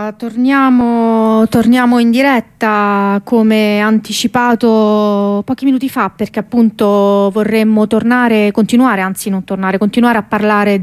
torniamo in diretta come anticipato pochi minuti fa, perché appunto vorremmo continuare a parlare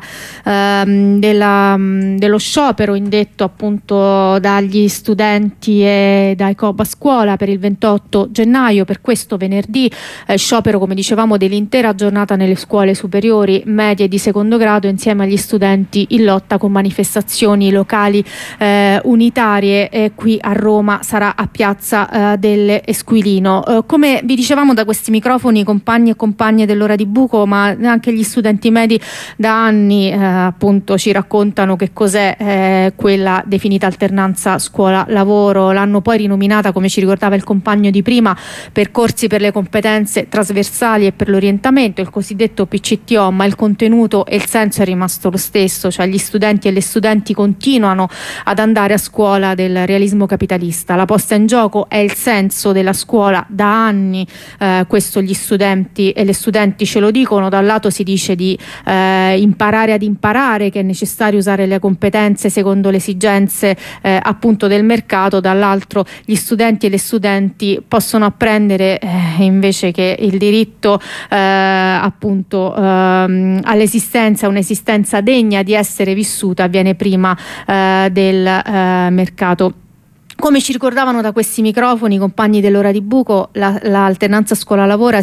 dello sciopero indetto appunto dagli studenti e dai COBA Scuola per il 28 gennaio, per questo venerdì, sciopero, come dicevamo, dell'intera giornata nelle scuole superiori, medie e di secondo grado, insieme agli studenti in lotta con manifestazioni locali unitarie. Qui a Roma sarà a Piazza dell'Esquilino. Come vi dicevamo da questi microfoni, compagni e compagne dell'Ora di Buco, ma anche gli studenti medi da anni appunto ci raccontano che cos'è quella definita alternanza scuola-lavoro. L'hanno poi rinominata, come ci ricordava il compagno di prima, percorsi per le competenze trasversali e per l'orientamento, il cosiddetto PCTO, ma il contenuto e il senso è rimasto lo stesso, cioè gli studenti e le studenti continuano ad andare a scuola del realismo capitalista. La posta in gioco è il senso della scuola da anni, questo gli studenti e le studenti ce lo dicono. Da un lato si dice di imparare ad imparare, che è necessario usare le competenze secondo le esigenze appunto del mercato, dall'altro gli studenti e le studenti possono apprendere invece che il diritto appunto all'esistenza, un'esistenza degna di essere vissuta viene prima del mercato. Come ci ricordavano da questi microfoni i compagni dell'Ora di Buco, l'alternanza scuola-lavoro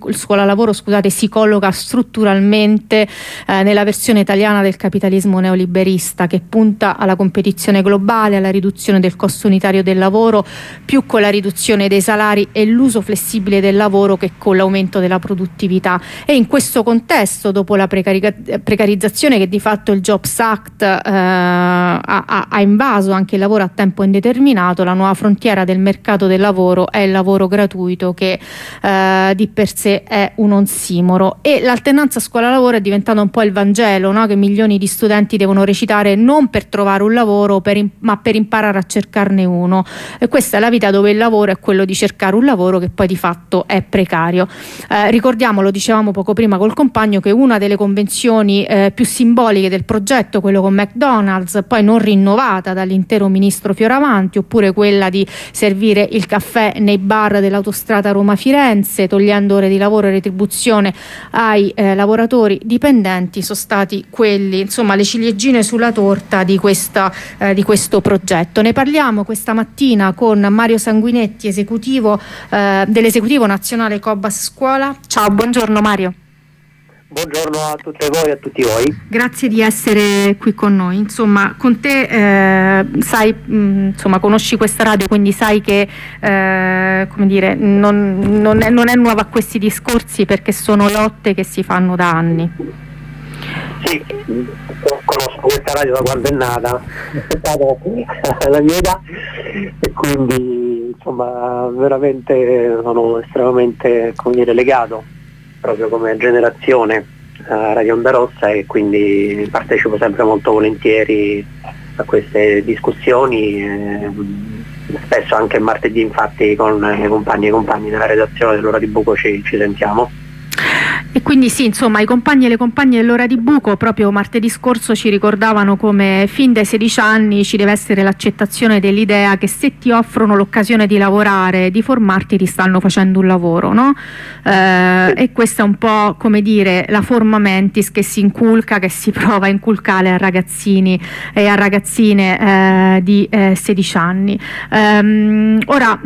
si colloca strutturalmente nella versione italiana del capitalismo neoliberista, che punta alla competizione globale, alla riduzione del costo unitario del lavoro, più con la riduzione dei salari e l'uso flessibile del lavoro che con l'aumento della produttività. E in questo contesto, dopo la precarizzazione che di fatto il Jobs Act ha invaso anche il lavoro a tempo indeterminato, la nuova frontiera del mercato del lavoro è il lavoro gratuito, che di per sé è un ossimoro. E l'alternanza scuola-lavoro è diventata un po' il Vangelo, no? Che milioni di studenti devono recitare non per trovare un lavoro, ma per imparare a cercarne uno. E questa è la vita dove il lavoro è quello di cercare un lavoro che poi di fatto è precario. Ricordiamo, lo dicevamo poco prima col compagno, che una delle convenzioni più simboliche del progetto, quello con McDonald's, poi non rinnovata dall'intero ministro Fioravanti, oppure quella di servire il caffè nei bar dell'autostrada Roma-Firenze, togliendo ore di lavoro e retribuzione ai lavoratori dipendenti, sono stati quelli, insomma, le ciliegine sulla torta di questo progetto. Ne parliamo questa mattina con Mario Sanguinetti, dell'esecutivo nazionale COBAS Scuola. Ciao, buongiorno Mario. Buongiorno a tutte voi e a tutti voi. Grazie di essere qui con noi. Insomma, con te sai, conosci questa radio, quindi sai che come dire, non è nuova a questi discorsi, perché sono lotte che si fanno da anni. Sì, conosco questa radio da quando è nata, è stata la mia età, e quindi insomma veramente sono estremamente, come dire, legato proprio come generazione a Radio Onda Rossa, e quindi partecipo sempre molto volentieri a queste discussioni, spesso anche martedì infatti con i compagni e compagni della redazione dell'Ora di Buco ci sentiamo. E quindi sì, insomma, i compagni e le compagne dell'Ora di Buco proprio martedì scorso ci ricordavano come fin dai 16 anni ci deve essere l'accettazione dell'idea che se ti offrono l'occasione di lavorare, di formarti, ti stanno facendo un lavoro, no? E questa è un po', come dire, la forma mentis che si inculca, che si prova a inculcare a ragazzini e a ragazzine di 16 anni. Ora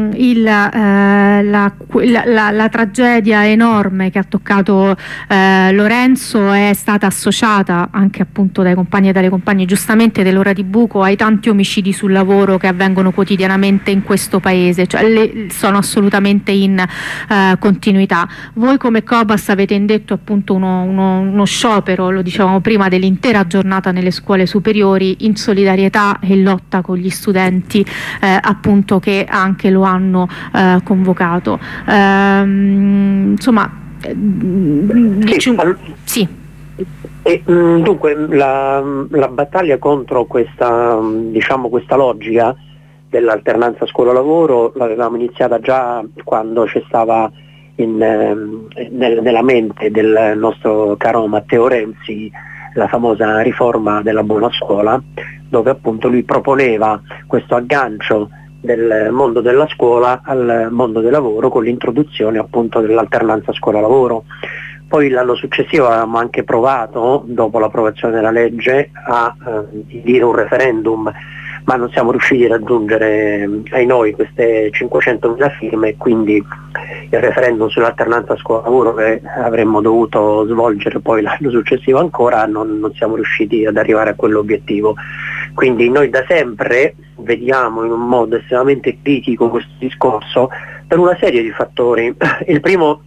la tragedia enorme che ha toccato Lorenzo è stata associata anche appunto dai compagni e dalle compagne, giustamente, dell'Ora di Buco, ai tanti omicidi sul lavoro che avvengono quotidianamente in questo paese, cioè sono assolutamente in continuità. Voi come COBAS avete indetto appunto uno sciopero, lo dicevamo prima, dell'intera giornata nelle scuole superiori, in solidarietà e in lotta con gli studenti appunto che anche lo hanno convocato. Insomma, sì. Dunque la battaglia contro questa logica dell'alternanza scuola-lavoro l'avevamo iniziata già quando c'è stava nella mente del nostro caro Matteo Renzi la famosa riforma della buona scuola, dove appunto lui proponeva questo aggancio del mondo della scuola al mondo del lavoro con l'introduzione appunto dell'alternanza scuola-lavoro. Poi l'anno successivo avevamo anche provato, dopo l'approvazione della legge, a dire un referendum, ma non siamo riusciti a raggiungere ai noi queste 500.000 firme, e quindi il referendum sull'alternanza scuola-lavoro che avremmo dovuto svolgere poi l'anno successivo ancora, non siamo riusciti ad arrivare a quell'obiettivo. Quindi noi da sempre vediamo in un modo estremamente critico questo discorso per una serie di fattori. Il primo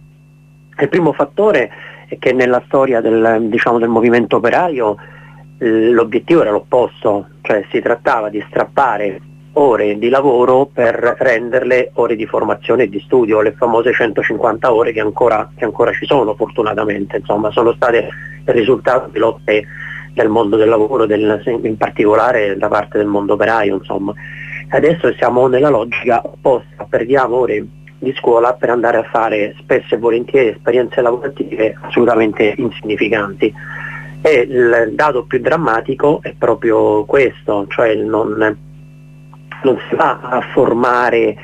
fattore è che nella storia del movimento operario l'obiettivo era l'opposto, cioè si trattava di strappare ore di lavoro per renderle ore di formazione e di studio, le famose 150 ore che ancora ci sono fortunatamente, insomma sono state il risultato di lotte del mondo del lavoro, in particolare da parte del mondo operaio, insomma. Adesso siamo nella logica opposta, perdiamo ore di scuola per andare a fare spesso e volentieri esperienze lavorative assolutamente insignificanti. E il dato più drammatico è proprio questo, cioè non si va a formare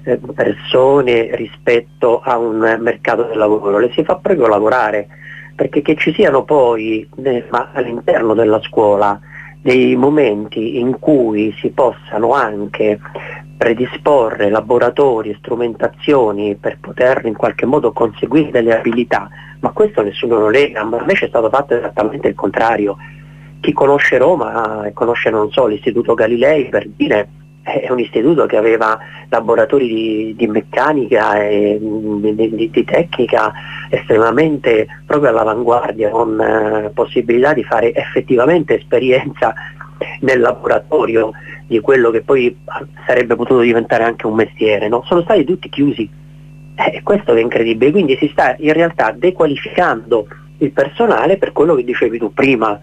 persone rispetto a un mercato del lavoro, le si fa proprio lavorare, perché che ci siano poi all'interno della scuola dei momenti in cui si possano anche predisporre laboratori e strumentazioni per poter in qualche modo conseguire delle abilità, ma questo nessuno lo lega, ma invece è stato fatto esattamente il contrario. Chi conosce Roma e conosce, non so, l'Istituto Galilei, per dire, è un istituto che aveva laboratori di meccanica e di tecnica estremamente proprio all'avanguardia, con possibilità di fare effettivamente esperienza nel laboratorio di quello che poi sarebbe potuto diventare anche un mestiere, no? Sono stati tutti chiusi. Questo è incredibile, quindi si sta in realtà dequalificando il personale per quello che dicevi tu prima.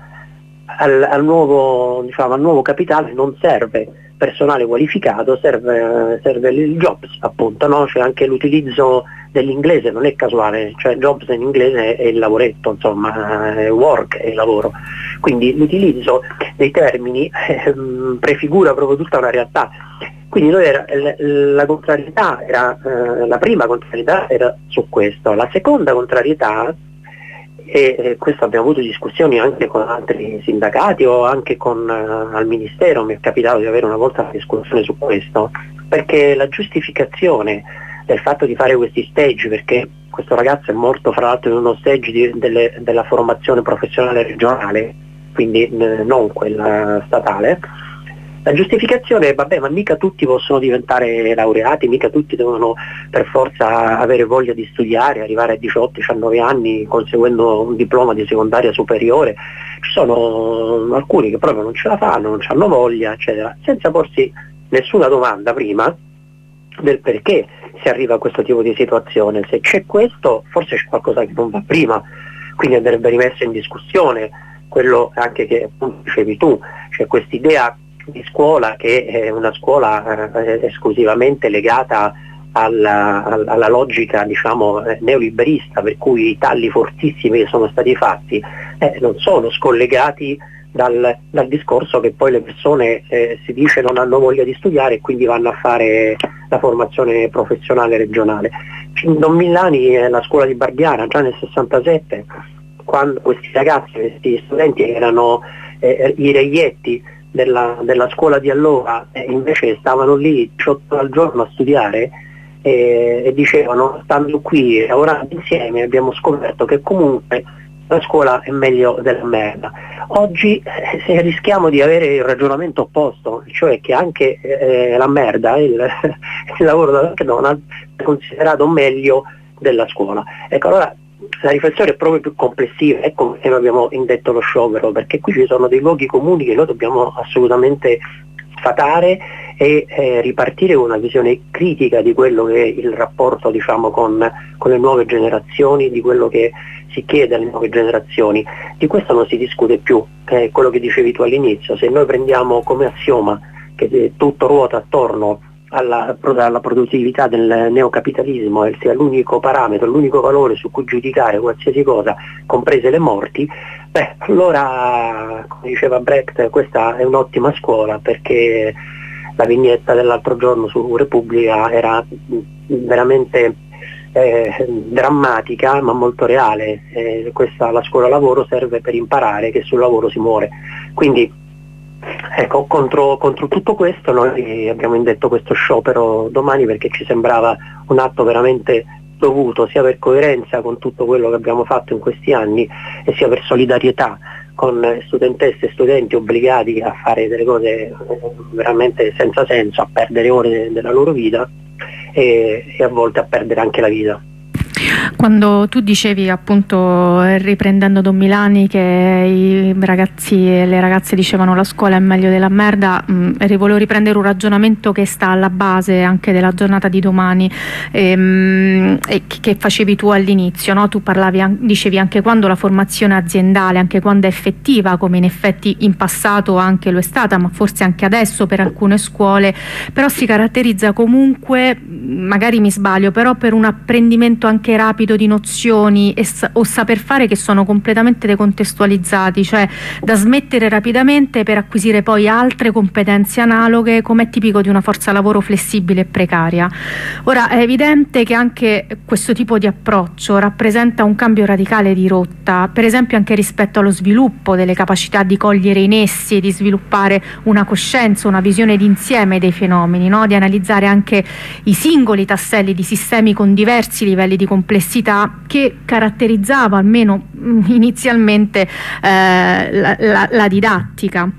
Al nuovo capitale non serve personale qualificato, serve il jobs, appunto, no? Cioè anche l'utilizzo dell'inglese non è casuale, cioè jobs in inglese è il lavoretto, insomma, work è il lavoro. Quindi l'utilizzo dei termini prefigura proprio tutta una realtà. Quindi noi la contrarietà era, la prima contrarietà era su questo. La seconda contrarietà, e questo abbiamo avuto discussioni anche con altri sindacati o anche al Ministero, mi è capitato di avere una volta una discussione su questo, perché la giustificazione del fatto di fare questi stage, perché questo ragazzo è morto fra l'altro in uno stage della formazione professionale regionale, quindi non quella statale. La giustificazione è: vabbè, ma mica tutti possono diventare laureati, mica tutti devono per forza avere voglia di studiare, arrivare a 18-19 anni conseguendo un diploma di secondaria superiore. Ci sono alcuni che proprio non ce la fanno, non hanno voglia, eccetera, senza porsi nessuna domanda prima del perché si arriva a questo tipo di situazione. Se c'è questo, forse c'è qualcosa che non va prima, quindi andrebbe rimesso in discussione quello anche che appunto dicevi tu, cioè quest'idea di scuola che è una scuola esclusivamente legata alla logica, diciamo, neoliberista, per cui i tagli fortissimi che sono stati fatti non sono scollegati dal discorso che poi le persone si dice non hanno voglia di studiare e quindi vanno a fare la formazione professionale regionale. Don Millani, la scuola di Barbiana, già nel 67, quando questi ragazzi, questi studenti erano i reietti della scuola di allora, invece stavano lì 18 ore al giorno a studiare e dicevano: stando qui e lavorando insieme abbiamo scoperto che comunque la scuola è meglio della merda. Oggi rischiamo di avere il ragionamento opposto, cioè che anche la merda, il lavoro da McDonald's è considerato meglio della scuola. Ecco, allora la riflessione è proprio più complessiva, ecco perché noi abbiamo indetto lo sciopero, perché qui ci sono dei luoghi comuni che noi dobbiamo assolutamente sfatare e ripartire con una visione critica di quello che è il rapporto, diciamo, con le nuove generazioni, di quello che si chiede alle nuove generazioni. Di questo non si discute più, che è quello che dicevi tu all'inizio. Se noi prendiamo come assioma che tutto ruota attorno alla produttività del neocapitalismo sia l'unico parametro, l'unico valore su cui giudicare qualsiasi cosa, comprese le morti, allora, come diceva Brecht, questa è un'ottima scuola, perché la vignetta dell'altro giorno su Repubblica era veramente drammatica ma molto reale. La scuola lavoro serve per imparare che sul lavoro si muore. Quindi ecco, contro tutto questo noi abbiamo indetto questo sciopero domani, perché ci sembrava un atto veramente dovuto, sia per coerenza con tutto quello che abbiamo fatto in questi anni e sia per solidarietà con studentesse e studenti obbligati a fare delle cose veramente senza senso, a perdere ore della loro vita e a volte a perdere anche la vita. Quando tu dicevi, appunto, riprendendo Don Milani, che i ragazzi e le ragazze dicevano la scuola è meglio della merda, volevo riprendere un ragionamento che sta alla base anche della giornata di domani, e che facevi tu all'inizio, no? Tu dicevi anche quando la formazione aziendale, anche quando è effettiva, come in effetti in passato anche lo è stata, ma forse anche adesso per alcune scuole, però si caratterizza comunque, magari mi sbaglio, però per un apprendimento anche rapido di nozioni o saper fare che sono completamente decontestualizzati, cioè da smettere rapidamente per acquisire poi altre competenze analoghe, come è tipico di una forza lavoro flessibile e precaria. Ora è evidente che anche questo tipo di approccio rappresenta un cambio radicale di rotta, per esempio anche rispetto allo sviluppo delle capacità di cogliere in essi e di sviluppare una coscienza, una visione d'insieme dei fenomeni, no? Di analizzare anche i singoli tasselli di sistemi con diversi livelli di complessità che caratterizzava almeno inizialmente la didattica.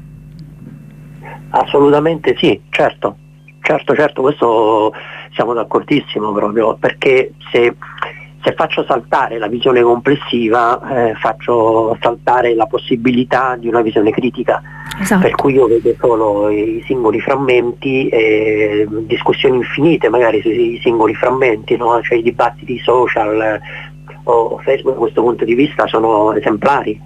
Assolutamente sì, certo, questo siamo d'accordissimo, proprio perché se faccio saltare la visione complessiva faccio saltare la possibilità di una visione critica. Esatto. Per cui io vedo solo i singoli frammenti e discussioni infinite magari sui singoli frammenti, no? Cioè i dibattiti social o Facebook da questo punto di vista sono esemplari,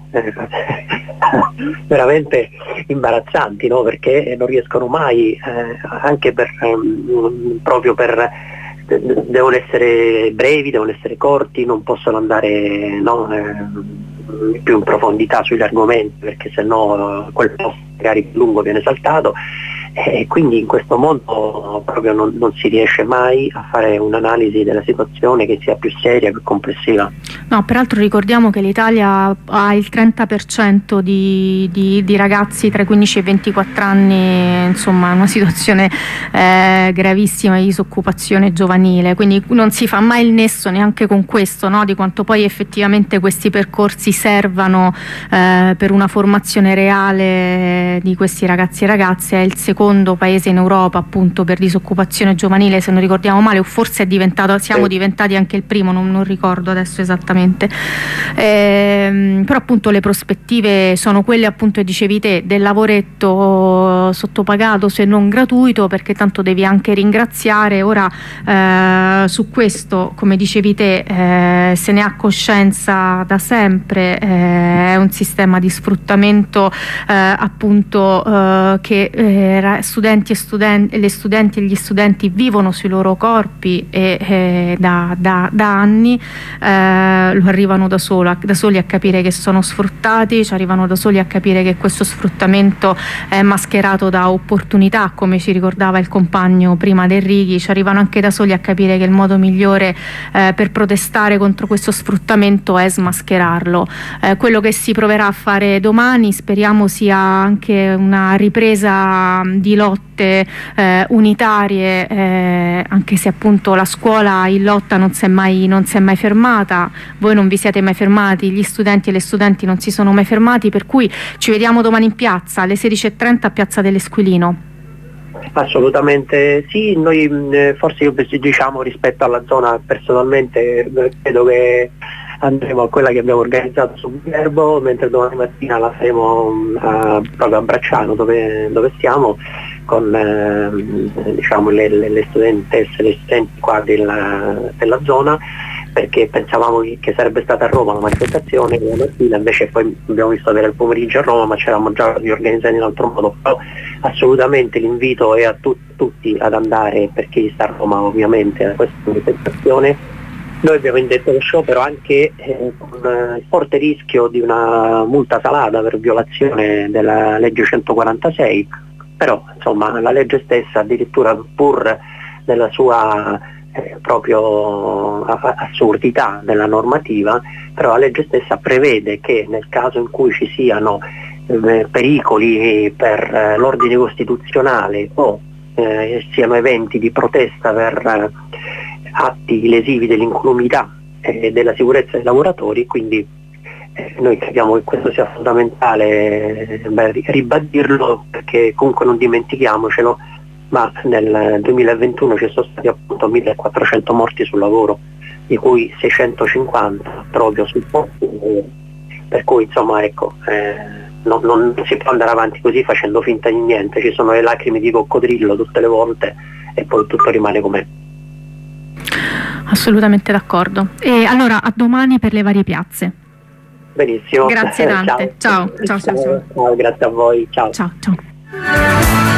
veramente imbarazzanti, no? Perché non riescono mai, anche devono essere brevi, devono essere corti, non possono andare più in profondità sugli argomenti, perché sennò quel posto magari più lungo viene saltato, e quindi in questo mondo proprio non si riesce mai a fare un'analisi della situazione che sia più seria, più complessiva. No, peraltro ricordiamo che l'Italia ha il 30% di ragazzi tra i 15 e i 24 anni, insomma una situazione gravissima di disoccupazione giovanile, quindi non si fa mai il nesso neanche con questo, no? Di quanto poi effettivamente questi percorsi servano per una formazione reale di questi ragazzi e ragazze. È il secondo paese in Europa appunto per disoccupazione giovanile, se non ricordiamo male, o forse siamo diventati anche il primo, non ricordo adesso esattamente, però appunto le prospettive sono quelle, appunto, che dicevi te, del lavoretto sottopagato se non gratuito, perché tanto devi anche ringraziare. Ora su questo, come dicevi te, se ne ha coscienza da sempre, è un sistema di sfruttamento appunto che studenti e le studenti e gli studenti vivono sui loro corpi e da anni lo arrivano da soli a capire che sono sfruttati, ci arrivano da soli a capire che questo sfruttamento è mascherato da opportunità, come ci ricordava il compagno prima del Righi, ci arrivano anche da soli a capire che il modo migliore per protestare contro questo sfruttamento è smascherarlo. Quello che si proverà a fare domani speriamo sia anche una ripresa di lotte unitarie, anche se appunto la scuola in lotta non si è mai fermata, voi non vi siete mai fermati, gli studenti e le studenti non si sono mai fermati, per cui ci vediamo domani in piazza alle 16:30 a Piazza dell'Esquilino. Assolutamente sì, noi forse io diciamo rispetto alla zona personalmente credo che andremo a quella che abbiamo organizzato su Viterbo, mentre domani mattina la faremo proprio a Bracciano dove stiamo, con diciamo le studentesse e le studenti qua della zona, perché pensavamo che sarebbe stata a Roma la manifestazione la mattina, invece poi abbiamo visto avere il pomeriggio a Roma, ma ci eravamo già riorganizzati in altro modo. Però assolutamente l'invito è a tutti ad andare, per chi sta a Roma ovviamente, a questa manifestazione. Noi abbiamo indetto lo sciopero anche con il forte rischio di una multa salata per violazione della legge 146, però insomma la legge stessa, addirittura pur nella sua proprio assurdità della normativa, però la legge stessa prevede che nel caso in cui ci siano pericoli per l'ordine costituzionale o siano eventi di protesta per atti lesivi dell'incolumità e della sicurezza dei lavoratori, quindi noi crediamo che questo sia fondamentale ribadirlo, perché comunque non dimentichiamocelo, ma nel 2021 ci sono stati appunto 1400 morti sul lavoro, di cui 650 proprio sul posto, per cui insomma ecco, non si può andare avanti così facendo finta di niente, ci sono le lacrime di coccodrillo tutte le volte e poi tutto rimane com'è. Assolutamente d'accordo. E allora a domani per le varie piazze. Benissimo. Grazie tante. Ciao. Ciao, grazie a voi. Ciao. Ciao.